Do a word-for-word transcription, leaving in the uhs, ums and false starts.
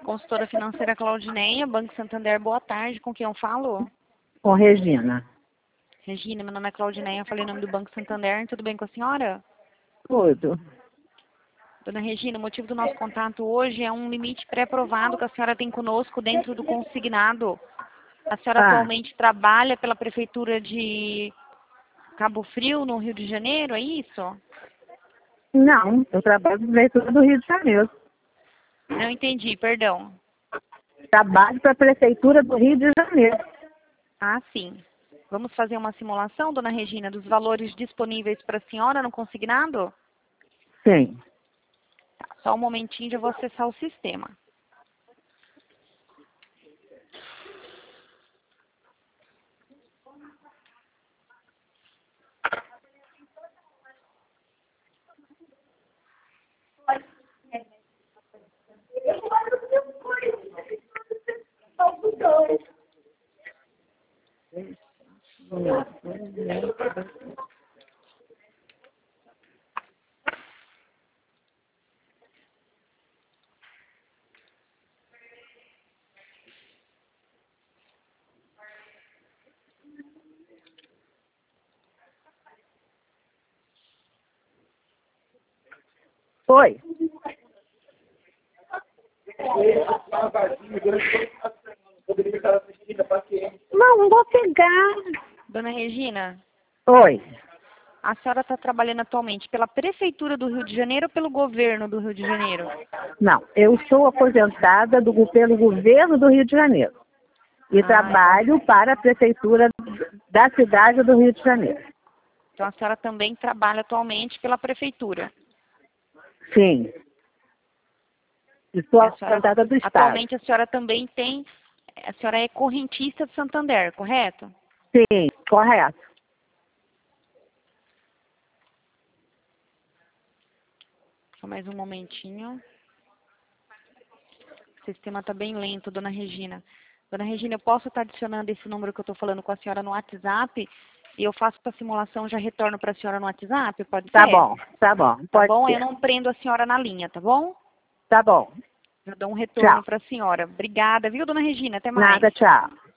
Consultora financeira Claudineia, Banco Santander, boa tarde. Com quem eu falo? Com Regina. Regina, meu nome é Claudineia, eu falei o nome do Banco Santander. Tudo bem com a senhora? Tudo. Dona Regina, o motivo do nosso contato hoje é um limite pré-aprovado que a senhora tem conosco dentro do consignado. A senhora Ah, atualmente trabalha pela Prefeitura de Cabo Frio, no Rio de Janeiro, é isso? não, eu trabalho no Prefeitura do Rio de Janeiro. Não entendi, perdão. Trabalho para a Prefeitura do Rio de Janeiro. Ah, sim. Vamos fazer uma simulação, dona Regina, dos valores disponíveis para a senhora no consignado? Sim. Tá, só um momentinho, já vou acessar o sistema. Oi. Não, não vou pegar. Dona Regina, Oi. a senhora está trabalhando atualmente pela Prefeitura do Rio de Janeiro ou pelo governo do Rio de Janeiro? Não, eu sou aposentada do, pelo governo do Rio de Janeiro. E Ah, trabalho para a Prefeitura da cidade do Rio de Janeiro. Então a senhora também trabalha atualmente pela Prefeitura. Sim. E sou E a senhora, aposentada do Estado. atualmente a senhora também tem, a senhora é correntista de Santander, correto? Sim, correto. Só mais um momentinho. O sistema está bem lento, dona Regina. Dona Regina, eu posso estar adicionando esse número que eu estou falando com a senhora no WhatsApp e eu faço a simulação e já retorno para a senhora no WhatsApp? Pode Tá ser? bom, tá bom, Tá pode bom? Eu ser. não prendo a senhora na linha, tá bom? Tá bom. Já dou um retorno Tchau. para a senhora. Obrigada, viu, dona Regina? Até mais. Nada, tchau.